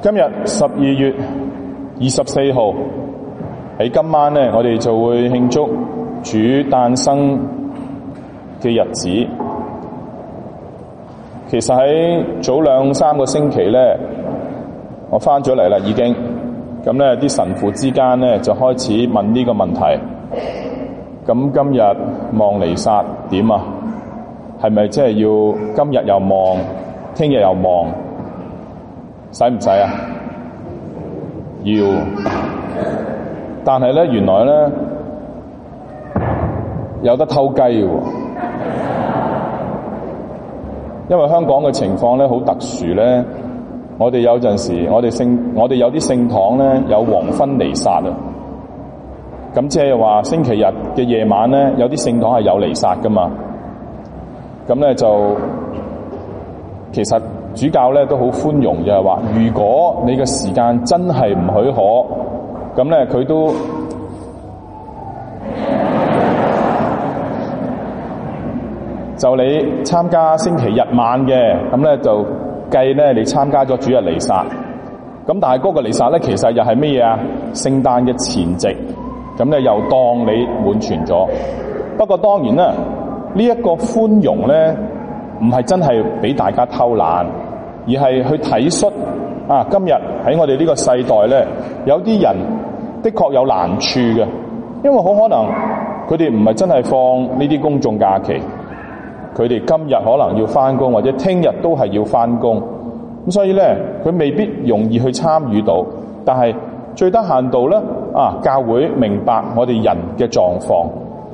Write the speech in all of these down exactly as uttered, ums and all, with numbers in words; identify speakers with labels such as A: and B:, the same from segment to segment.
A: 今日十二月二十四號喺今晚咧，我哋就會慶祝主誕生嘅日子。其實喺早兩三個星期咧，我翻咗嚟啦，已經咁咧，啲神父之間咧就開始問呢個問題。咁今日望彌撒點啊？係咪即係要今日又望，聽日又望？使唔使啊？要。但係咧，原來咧有得偷雞嘅喎，因為香港嘅情況咧好特殊咧。我哋有陣時，我哋聖，我哋有啲聖堂咧有黃昏彌撒啊。咁即係話星期日嘅夜晚咧，有啲聖堂係有彌撒噶嘛。咁咧就其實主教咧都好寬容，就係話，如果你嘅時間真係唔許可，咁咧佢都就你參加星期日晚嘅，咁咧就計咧你參加咗主日彌撒。咁但係嗰個彌撒咧，其實又係乜嘢啊？聖誕嘅前夕，咁咧又當你滿全咗。不過當然啦，呢一個寬容咧，唔係真係俾大家偷懶，而係去體恤啊！今日喺我哋呢個世代咧，有啲人的確有難處嘅，因為好可能佢哋唔係真係放呢啲公眾假期，佢哋今日可能要翻工，或者聽日都係要翻工，咁所以咧佢未必容易去參與到。但係最低限度咧，啊，教會明白我哋人嘅狀況。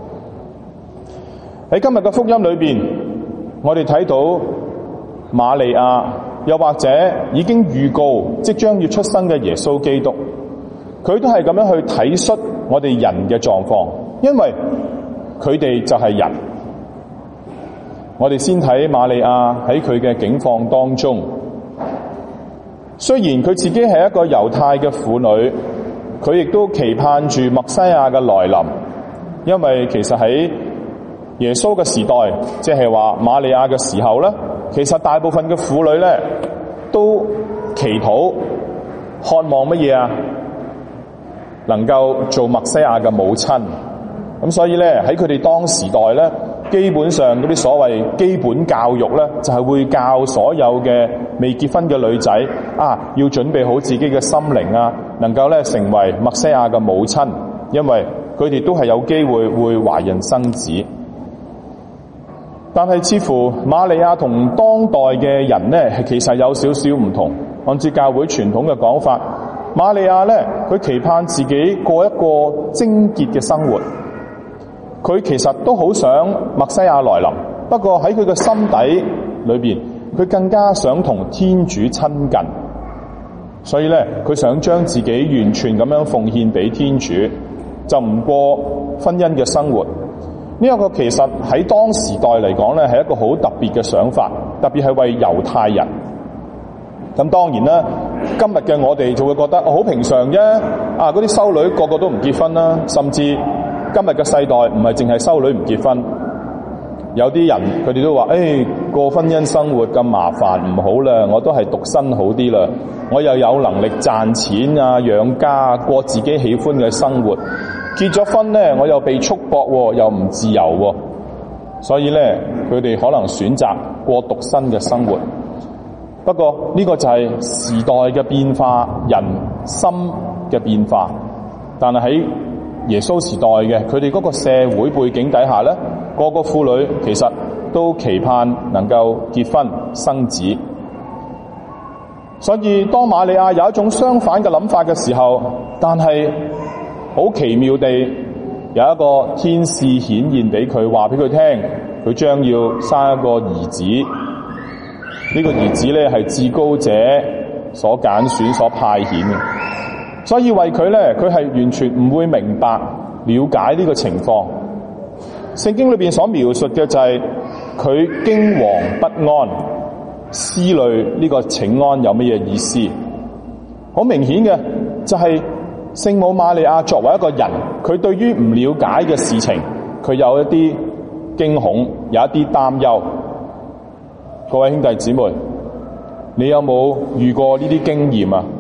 A: 喺今日嘅福音裏邊，我哋睇到瑪利亞，又或者已經預告即將要出生嘅耶穌基督，佢都係咁樣去體恤我哋人嘅狀況，因為佢哋就係人。我哋先睇瑪利亞喺佢嘅境況當中，雖然佢自己係一個猶太嘅婦女，佢亦都期盼住默西亞嘅來臨，因為其實喺耶穌嘅時代，即係話瑪利亞嘅時候咧，其實大部分嘅婦女咧都祈禱渴望乜嘢啊？能夠做默西亞嘅母親。咁所以咧喺佢哋當時代咧，基本上嗰啲所謂基本教育咧，就係會教所有嘅未結婚嘅女仔啊，要準備好自己嘅心靈啊，能夠咧成為默西亞嘅母親，因為佢哋都係有機會會懷孕生子。但係似乎瑪利亞同當代嘅人咧，係其實有少少唔同。按照教會傳統嘅講法，瑪利亞咧，佢期盼自己過一個貞潔嘅生活。佢其實都好想默西亞來臨，不過喺佢嘅心底裏邊，佢更加想同天主親近。所以咧，佢想將自己完全咁樣奉獻俾天主，就唔過婚姻嘅生活。呢一個其實喺當時代嚟講咧，係一個好特別嘅想法，特別係為猶太人。咁當然啦，今日嘅我哋就會覺得好平常啫。啊，嗰啲修女個個都唔結婚啦，甚至今日嘅世代唔係淨係修女唔結婚，有啲人佢哋都話：誒、哎，過婚姻生活咁麻煩，唔好啦，我都係獨身好啲啦。我又有能力賺錢啊、養家啊、過自己喜歡嘅生活。結咗婚咧，我又被束縛，又唔自由喎，所以咧，佢哋可能選擇過獨身嘅生活。不過呢個就係時代嘅變化，人心嘅變化。但係喺耶穌時代嘅佢哋嗰個社會背景底下咧，個個婦女其實都期盼能夠結婚生子。所以當瑪利亞有一種相反嘅諗法嘅時候，但係好奇妙地有一個天使顯現俾佢，話俾佢聽，佢將要生一個兒子。呢個兒子咧係至高者所揀選、所派遣嘅，所以為佢咧，佢係完全唔會明白、了解呢個情況。聖經裏邊所描述嘅就係佢驚惶不安，思慮呢個請安有乜嘢意思？好明顯嘅就係聖母瑪利亞作為一個人，佢對於唔了解嘅事情，佢有一啲驚恐，有一啲擔憂。各位兄弟姊妹，你有冇遇過呢啲經驗啊？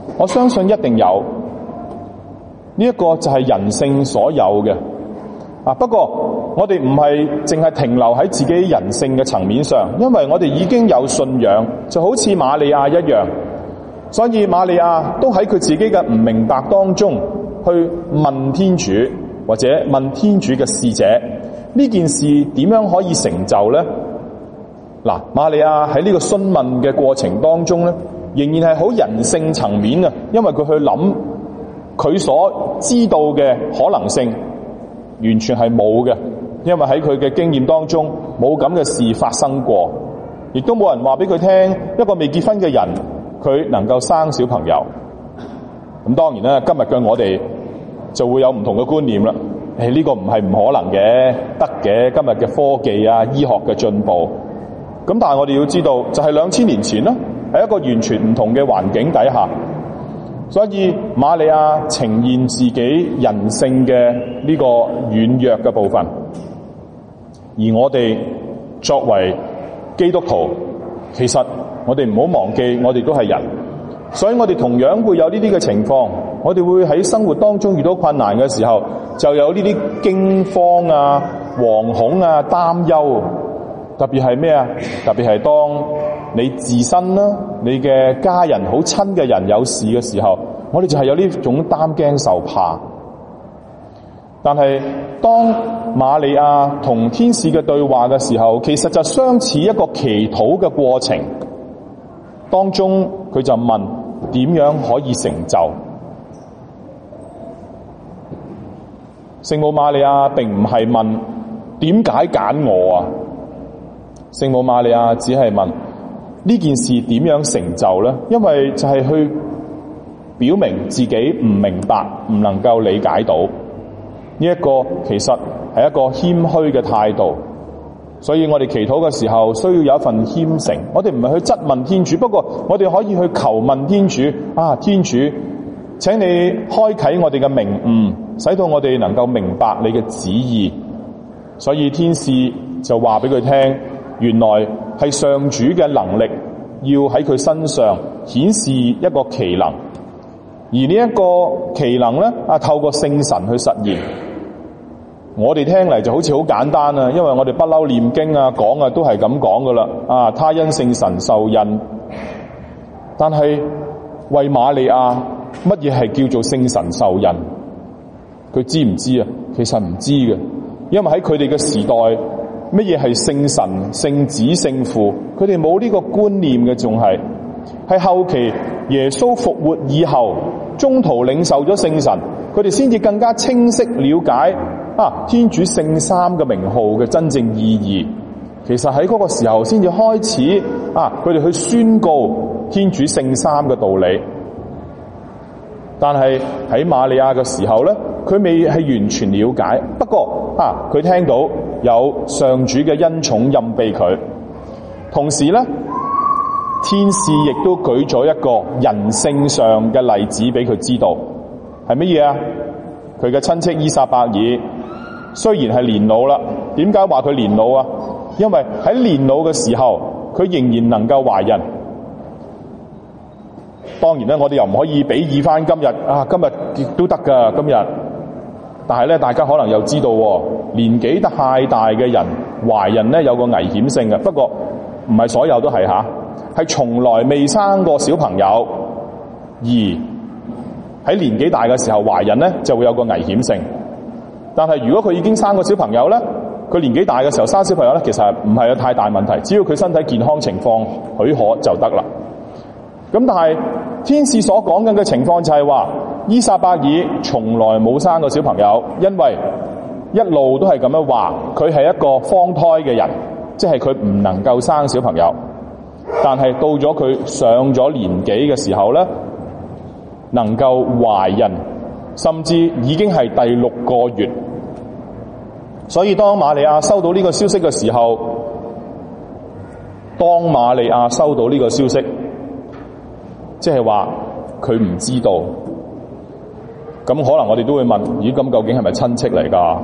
A: 我相信一定有。呢一個就係人性所有嘅啊。不過我哋唔係淨係停留喺自己人性嘅層面上，因為我哋已經有信仰，就好似瑪利亞一樣。所以瑪利亞都喺佢自己嘅唔明白當中去問天主，或者問天主嘅使者，呢件事點樣可以成就呢？嗱，瑪利亞喺呢個詢問嘅過程當中咧，仍然係好人性層面啊，因為佢去諗佢所知道嘅可能性完全係冇嘅，因為喺佢嘅經驗當中冇咁嘅事發生過，亦都冇人話俾佢聽一個未結婚嘅人佢能夠生小朋友。咁當然啦，今日嘅我哋就會有唔同嘅觀念啦。誒，呢個唔係唔可能嘅，得嘅。今日嘅科技啊、醫學嘅進步，咁但係我哋要知道，就係兩千年前啦，係一個完全唔同嘅環境底下，所以瑪利亞呈現自己人性嘅呢個軟弱嘅部分，而我哋作為基督徒，其實我哋唔好忘記，我哋都係人，所以我哋同樣會有呢啲嘅情況，我哋會喺生活當中遇到困難嘅時候，就有呢啲驚慌啊、惶恐啊、擔憂。特別係咩啊？特別係當你自身啦、你嘅家人好親嘅人有事嘅時候，我哋就係有呢種擔驚受怕。但係當瑪利亞同天使嘅對話嘅時候，其實就相似一個祈禱嘅過程當中，佢就問點樣可以成就。聖母瑪利亞並唔係問點解揀我啊？聖母瑪利亞只係問呢件事點樣成就呢？因為就係去表明自己唔明白，唔能夠理解到呢一個，其實係一個謙虛嘅態度。所以我哋祈禱嘅時候需要有一份謙誠，我哋唔係去質問天主，不過我哋可以去求問天主啊，天主，請你開啟我哋嘅明悟，使到我哋能夠明白你嘅旨意。所以天使就話俾佢聽，原來係上主嘅能力要喺佢身上顯示一個奇能，而呢一個奇能咧啊，透過聖神去實現。我哋聽嚟就好似好簡單啊，因為我哋不嬲念經啊、講啊都係咁講噶啦啊，他因聖神受印。但係為瑪利亞，乜嘢係叫做聖神受印？佢知唔知啊？其實唔知嘅，因為喺佢哋嘅時代，乜嘢係聖神、聖子、聖父？佢哋冇呢個觀念嘅，仲係係後期耶穌復活以後，中途領受咗聖神，佢哋先至更加清晰了解啊天主聖三嘅名號嘅真正意義。其實喺嗰個時候先至開始啊，佢哋去宣告天主聖三嘅道理。但係喺瑪利亞嘅時候咧，佢未係完全了解。不過啊，佢聽到有上主嘅恩寵蔭庇佢，同時咧，天使亦都舉咗一個人性上嘅例子俾佢知道，係乜嘢啊？佢嘅親戚依撒伯爾雖然係年老啦，點解話佢年老啊？因為喺年老嘅時候，佢仍然能夠懷孕。當然咧，我哋又唔可以比擬翻今日啊，今日亦都得噶今日。但係咧，大家可能又知道，年紀太大嘅人懷孕咧有個危險性嘅。不過唔係所有都係吓，係從來未生過小朋友，而喺年紀大嘅時候懷孕咧就會有個危險性。但係如果佢已經生過小朋友咧，佢年紀大嘅時候生小朋友咧，其實唔係有太大問題，只要佢身體健康情況許可就得啦。咁但係天使所講緊嘅情況就係話，依撒伯爾從來冇生過小朋友，因為一路都係咁樣話，佢係一個荒胎嘅人，即係佢唔能夠生小朋友。但係到咗佢上咗年紀嘅時候咧，能夠懷孕，甚至已經係第六個月。所以當瑪利亞收到呢個消息嘅時候，當瑪利亞收到呢個消息，即係話佢唔知道。咁可能我哋都會問，咦，咁究竟係咪親戚嚟㗎？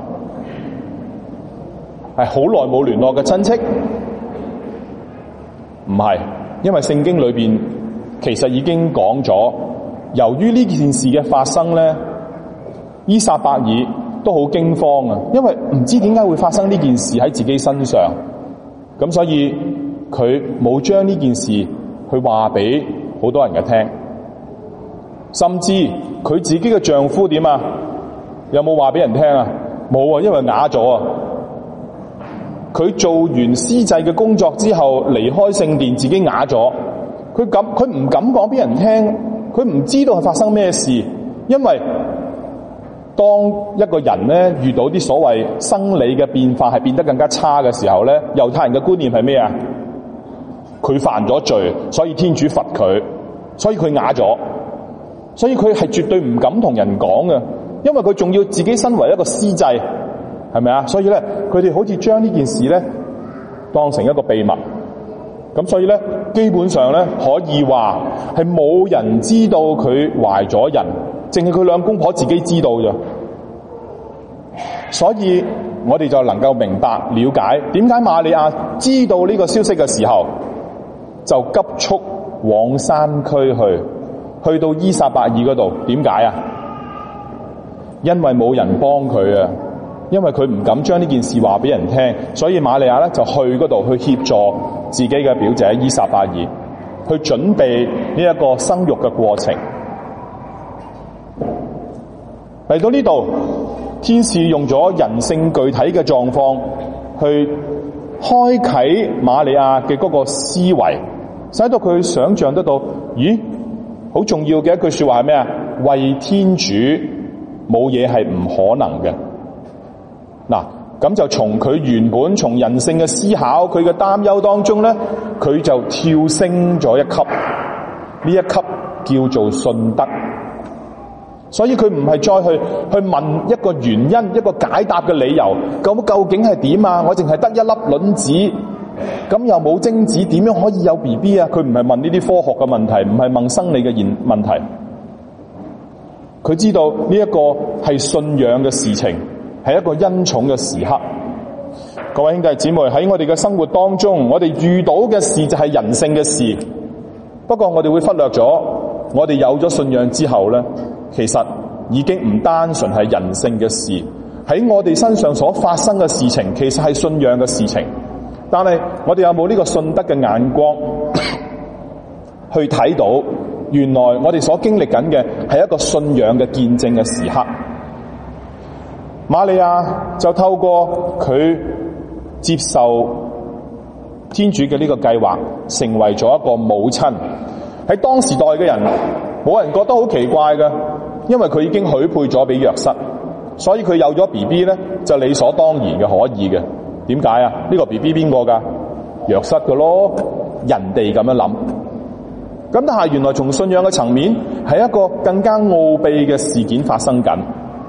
A: 係好耐冇聯絡嘅親戚？唔係，因為聖經裏邊其實已經講咗， 由於呢件事嘅發生咧，伊撒伯爾都好驚慌啊，因為唔知點解會發生呢件事喺自己身上，咁所以佢冇將呢件事去話俾好多人嘅聽，甚至佢自己嘅丈夫點啊？有冇話俾人聽啊？冇啊，因為啞咗啊。佢做完司祭嘅工作之後，離開聖殿，自己啞咗。佢敢，佢唔敢講俾人聽，佢唔知道係發生咩事。因為當一個人咧遇到啲所謂生理嘅變化係變得更加差嘅時候咧，猶太人嘅觀念係咩啊？佢犯咗罪，所以天主罰佢，所以佢啞咗，所以佢係絕對唔敢同人講嘅，因為佢仲要自己身為一個司祭。係咪啊？所以咧，佢哋好似將呢件事咧當成一個秘密，咁所以咧，基本上咧可以話係冇人知道佢懷咗孕，淨係佢兩公婆自己知道啫。所以我哋就能夠明白了解點解瑪利亞知道呢個消息嘅時候，就急速往山區去，去到伊撒伯爾嗰度。點解啊？因為冇人幫佢啊！因為佢唔敢將呢件事話俾人聽，所以瑪利亞咧就去嗰度去協助自己嘅表姐伊撒伯爾，去準備呢一個生育嘅過程。嚟到呢度，天使用咗人性具體嘅狀況去開啟瑪利亞嘅嗰個思維，使到佢想象得到，咦，好重要嘅一句說話係咩啊？為天主冇嘢係唔可能嘅。嗱，咁就從佢原本從人性嘅思考，佢嘅擔憂當中咧，佢就跳升咗一級，呢一級叫做信德。所以佢唔係再去去問一個原因，一個解答嘅理由，咁究竟係點啊？我淨係得一粒卵子，咁又冇精子，點樣可以有 B B 啊？佢唔係問呢啲科學嘅問題，唔係問生理嘅現問題。佢知道呢一個係信仰嘅事情，係一個恩寵嘅時刻。各位兄弟姊妹，喺我哋嘅生活當中，我哋遇到嘅事就係人性嘅事。不過我哋會忽略咗，我哋有咗信仰之後咧，其實已經唔單純係人性嘅事，喺我哋身上所發生嘅事情，其實係信仰嘅事情。但係我哋有冇呢個信德嘅眼光去睇到，原來我哋所經歷緊嘅係一個信仰嘅見證嘅時刻。瑪利亞就透過佢接受天主嘅呢個計劃，成為咗一個母親。喺當時代嘅人，冇人覺得好奇怪嘅，因為佢已經許配咗俾約瑟，所以佢有咗 B B 咧，就理所當然嘅，可以嘅。點解啊？呢個 B B 邊個噶？約瑟嘅咯，人哋咁樣諗。咁但係原來從信仰嘅層面，係一個更加奧秘嘅事件發生緊。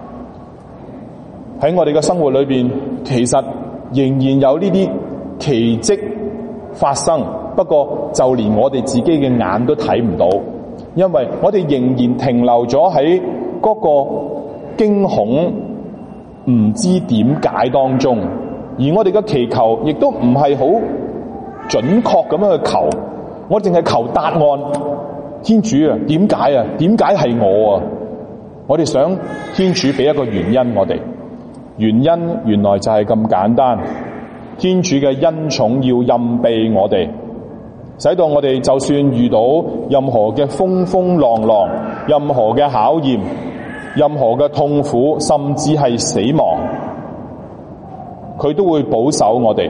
A: 喺我哋嘅生活裏邊，其實仍然有呢啲奇蹟發生，不過就連我哋自己嘅眼都睇唔到，因為我哋仍然停留咗喺嗰個驚恐唔知點解當中，而我哋嘅祈求亦都唔係好準確咁樣去求，我淨係求答案。天主啊，點解啊？點解係我啊？我哋想天主俾一個原因我哋。原因原來就係咁簡單，天主嘅恩寵要蔭庇我哋，使到我哋就算遇到任何嘅風風浪浪，任何嘅考驗，任何嘅痛苦，甚至係死亡，佢都會保守我哋。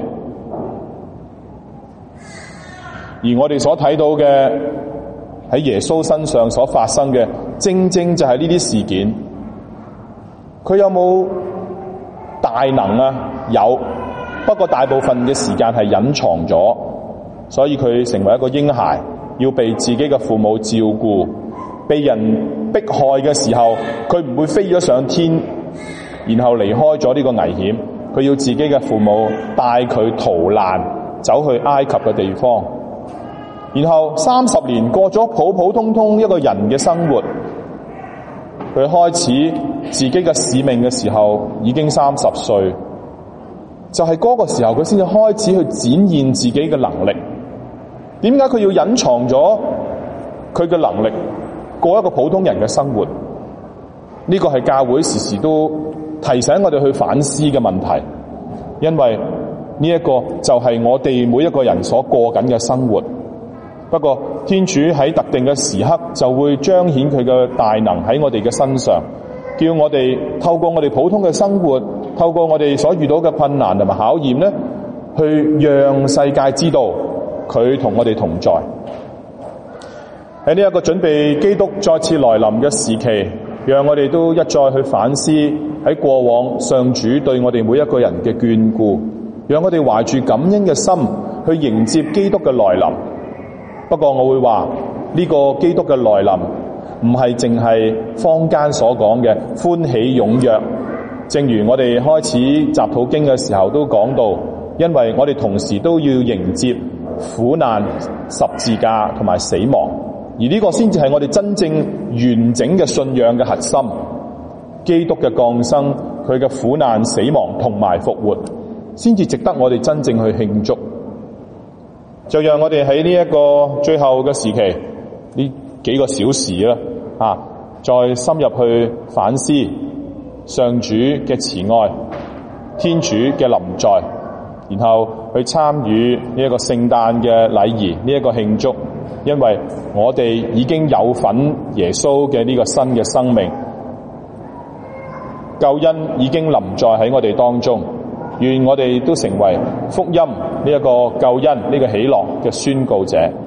A: 而我哋所睇到嘅喺耶穌身上所發生嘅，正正就係呢啲事件。佢有冇大能啊？有，不過大部分嘅時間係隱藏咗，所以佢成為一個嬰孩，要被自己嘅父母照顧。被人迫害嘅時候，佢唔會飛咗上天，然後離開咗呢個危險。佢要自己嘅父母帶佢逃難，走去埃及嘅地方。然後三十年過咗普普通通一個人嘅生活，佢開始自己嘅使命嘅時候已經三十歲，就係嗰個時候佢先至開始去展現自己嘅能力。點解佢要隱藏咗佢嘅能力？ 過一個普通人嘅生活。呢個係教會時時都提醒我哋去反思嘅問題，因為呢一個就係我哋每一個人所過緊嘅生活。不過天主喺特定嘅時刻就會彰顯佢嘅大能喺我哋嘅身上，叫我哋透過我哋普通嘅生活，透過我哋所遇到嘅困難同埋考驗咧，去讓世界知道佢同我哋同在。喺呢一個準備基督再次來臨嘅時期，讓我哋都一再去反思喺過往上主對我哋每一個人嘅眷顧，讓我哋懷住感恩嘅心去迎接基督嘅來臨。不過我會話呢個基督嘅來臨唔係淨係坊間所講嘅歡喜踴躍，正如我哋開始集禱經嘅時候都講到，因為我哋同時都要迎接苦難、十字架同埋死亡，而呢個先至係我哋真正完整嘅信仰嘅核心。基督嘅降生，佢嘅苦難、死亡同埋復活，先至值得我哋真正去慶祝。就讓我哋喺呢一個最後嘅時期，呢幾個小時啦，啊，再深入去反思上主嘅慈愛、天主嘅臨在，然後去參與呢一個聖誕嘅禮儀，呢一個慶祝，因為我哋已經有份耶穌嘅呢個新嘅生命，救恩已經臨在喺我哋當中。願我哋都成為福音呢一個救恩呢個喜樂嘅宣告者。